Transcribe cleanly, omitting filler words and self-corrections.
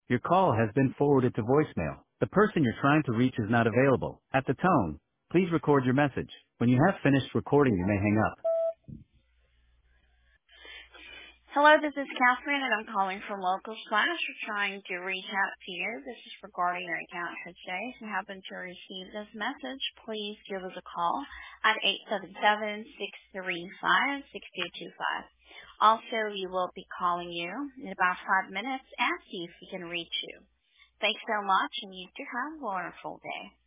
Your call has been forwarded to voicemail. The person you're trying to reach is not available. At the tone, please record your message. When you have finished recording, you may hang up. Hello, this is Catherine, and I'm calling from Local Slash. We're trying to reach out to you. This is regarding your account for today. If you happen to receive this message, please give us a call at 877-635-6225. Also, we will be calling you in about 5 minutes and see if we can reach you. Thanks so much, and you do have a wonderful day.